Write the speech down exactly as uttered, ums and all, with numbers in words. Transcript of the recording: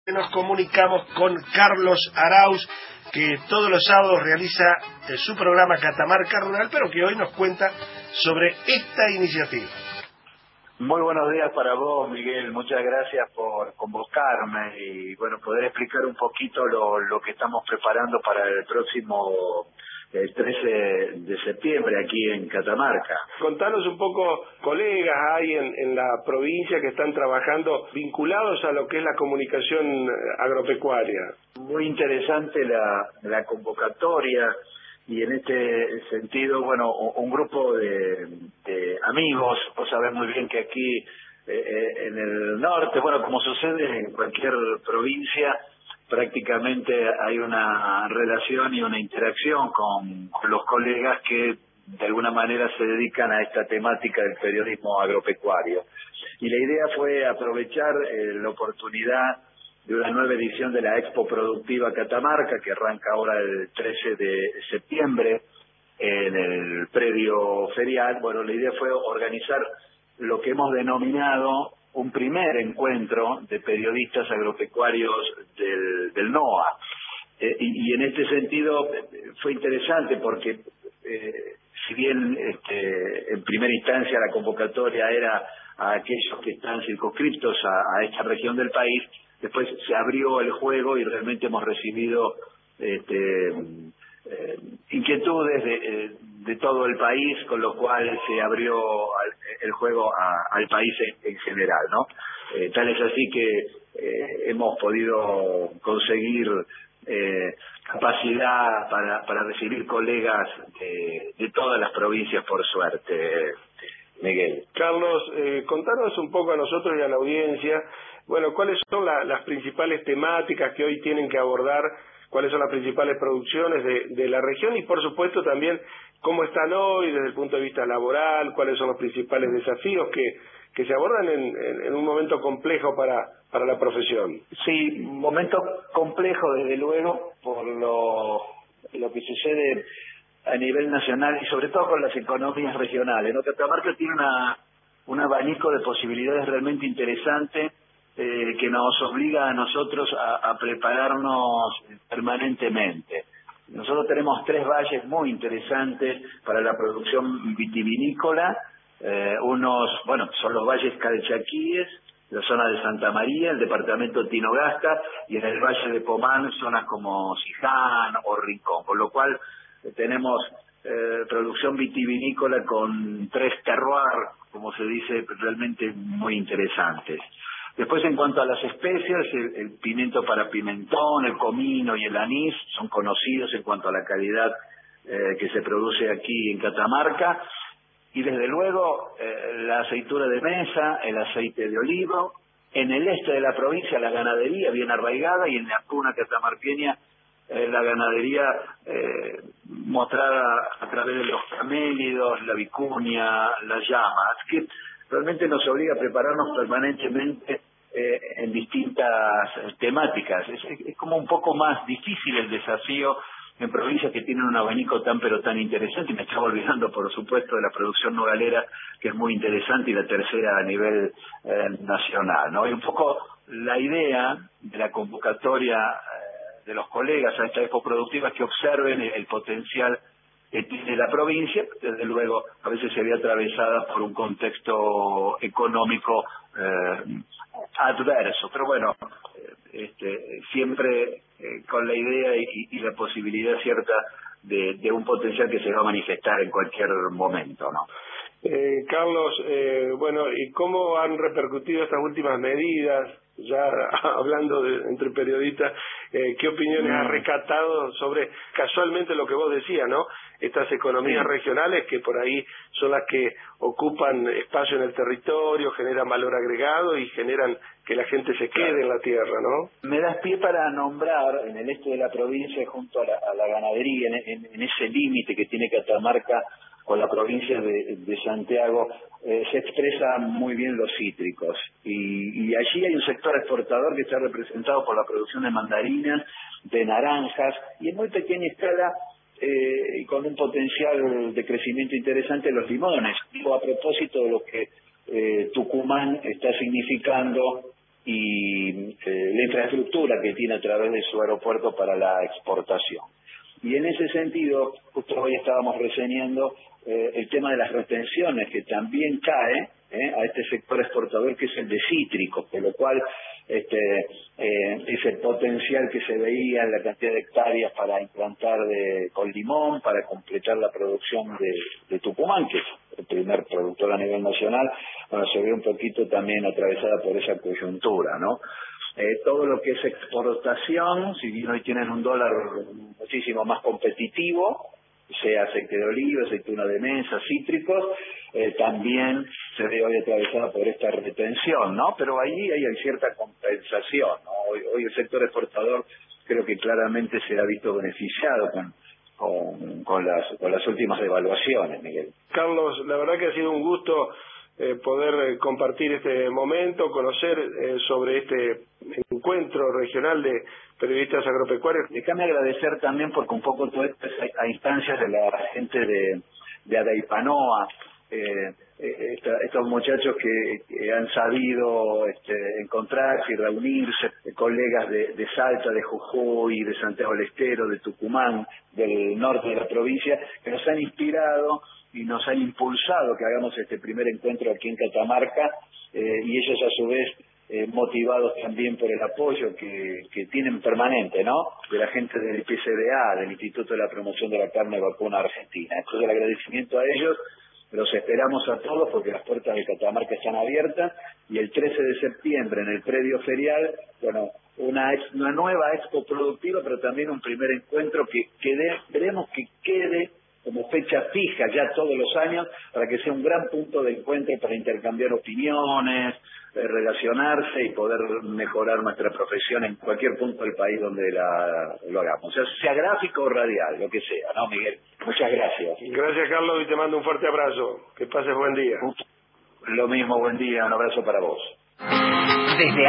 Nos comunicamos con Carlos Arauz, que todos los sábados realiza eh, su programa Catamarca Rural, pero que hoy nos cuenta sobre esta iniciativa. Muy buenos días para vos, Miguel. Muchas gracias por convocarme y bueno, poder explicar un poquito lo, lo que estamos preparando para el próximo el trece de septiembre aquí en Catamarca. Contanos un poco, colegas hay en, en la provincia que están trabajando vinculados a lo que es la comunicación agropecuaria. Muy interesante la, la convocatoria y en este sentido, bueno, un grupo de, de amigos, vos sabés muy bien que aquí eh, en el norte, bueno, como sucede en cualquier provincia, prácticamente hay una relación y una interacción con, con los colegas que de alguna manera se dedican a esta temática del periodismo agropecuario. Y la idea fue aprovechar eh, la oportunidad de una nueva edición de la Expo Productiva Catamarca, que arranca ahora el trece de septiembre en el predio ferial. Bueno, la idea fue organizar lo que hemos denominado un primer encuentro de periodistas agropecuarios del, del NOA. Eh, y, y en este sentido fue interesante porque eh, si bien este, en primera instancia la convocatoria era a aquellos que están circunscriptos a, a esta región del país, después se abrió el juego y realmente hemos recibido este, eh, inquietudes de, de todo el país, con lo cual se abrió el juego a, al país en, en general, ¿no? Eh, tal es así que eh, hemos podido conseguir eh, capacidad para, para recibir colegas de, de todas las provincias, por suerte, Miguel. Carlos, eh, contanos un poco a nosotros y a la audiencia, bueno, cuáles son la, las principales temáticas que hoy tienen que abordar, cuáles son las principales producciones de, de la región y por supuesto también cómo están hoy desde el punto de vista laboral, cuáles son los principales desafíos que, que se abordan en, en, en un momento complejo para, para la profesión. Sí, un momento complejo desde luego por lo, lo que sucede a nivel nacional y sobre todo con las economías regionales, ¿no? Catamarca tiene una, un abanico de posibilidades realmente interesante eh, que nos obliga a nosotros a, a prepararnos permanentemente. Nosotros tenemos tres valles muy interesantes para la producción vitivinícola. Eh, unos, bueno, son los valles Calchaquíes, la zona de Santa María, el departamento de Tinogasta, y en el valle de Pomán, zonas como Siján o Rincón, con lo cual eh, tenemos eh, producción vitivinícola con tres terroirs, como se dice, realmente muy interesantes. Después, en cuanto a las especias, el, el pimiento para pimentón, el comino y el anís son conocidos en cuanto a la calidad eh, que se produce aquí en Catamarca. Y desde luego, eh, la aceitura de mesa, el aceite de olivo. En el este de la provincia, la ganadería bien arraigada, y en la puna catamarqueña, eh, la ganadería eh, mostrada a través de los camélidos, la vicuña, las llamas, que realmente nos obliga a prepararnos permanentemente eh, en distintas temáticas. Es, es como un poco más difícil el desafío en provincias que tienen un abanico tan pero tan interesante, y me estaba olvidando por supuesto de la producción nogalera, que es muy interesante, y la tercera a nivel eh, nacional, ¿no? Y un poco la idea de la convocatoria eh, de los colegas a esta expo productiva es que observen el, el potencial que tiene la provincia. Desde luego a veces se ve atravesada por un contexto económico eh, adverso, pero bueno, este, siempre eh, con la idea y, y la posibilidad cierta de, de un potencial que se va a manifestar en cualquier momento, ¿no? Eh, Carlos, eh, bueno, ¿y cómo han repercutido estas últimas medidas? Ya hablando de, entre periodistas, eh, ¿qué opiniones mm. has rescatado sobre casualmente lo que vos decías, ¿no? Estas economías sí. regionales que por ahí son las que ocupan espacio en el territorio, generan valor agregado y generan que la gente se quede claro. en la tierra, ¿no? Me das pie para nombrar en el este de la provincia, junto a la, a la ganadería, en, en, en ese límite que tiene Catamarca con la provincia de, de Santiago, eh, se expresan muy bien los cítricos. Y, y allí hay un sector exportador que está representado por la producción de mandarinas, de naranjas, y en muy pequeña escala, eh, y con un potencial de crecimiento interesante, los limones. Digo, a propósito de lo que eh, Tucumán está significando y eh, la infraestructura que tiene a través de su aeropuerto para la exportación. Y en ese sentido, justo hoy estábamos reseñando eh, el tema de las retenciones, que también cae eh, a este sector exportador, que es el de cítricos, por lo cual este eh, ese potencial que se veía en la cantidad de hectáreas para implantar de, con limón, para completar la producción de, de Tucumán, que es el primer productor a nivel nacional, bueno, se ve un poquito también atravesada por esa coyuntura, ¿no? Eh, todo lo que es exportación, si bien hoy tienen un dólar muchísimo más competitivo, sea aceite de oliva, aceituna de mesa, cítricos, eh, también se ve hoy atravesada por esta retención, ¿no? Pero ahí hay cierta compensación, ¿no? Hoy, hoy el sector exportador creo que claramente se ha visto beneficiado con, con, con, las, con las últimas devaluaciones, Miguel. Carlos, la verdad que ha sido un gusto eh, poder eh, compartir este momento, conocer eh, sobre este encuentro regional de periodistas agropecuarios. Déjame agradecer también porque un poco todo esto es a, a instancias de la gente de, de Adaipanoa, eh, eh, esta, estos muchachos que, que han sabido este, encontrarse y reunirse, eh, colegas de, de Salta, de Jujuy, de Santiago del Estero, de Tucumán, del norte de la provincia, que nos han inspirado y nos han impulsado que hagamos este primer encuentro aquí en Catamarca, eh, y ellos a su vez eh, motivados también por el apoyo que, que tienen permanente, ¿no?, de la gente del I P C B A, del Instituto de la Promoción de la Carne Vacuna Argentina. Entonces el agradecimiento a ellos, los esperamos a todos porque las puertas de Catamarca están abiertas, y el trece de septiembre en el predio ferial, bueno, una, ex, una nueva expo productiva, pero también un primer encuentro que, que de, queremos que quede como fecha fija ya todos los años, para que sea un gran punto de encuentro para intercambiar opiniones, eh, relacionarse y poder mejorar nuestra profesión en cualquier punto del país donde la, lo hagamos. O sea, sea gráfico o radial, lo que sea, ¿no, Miguel? Muchas gracias. Gracias, Carlos, y te mando un fuerte abrazo. Que pases buen día. Lo mismo, buen día, un abrazo para vos. Desde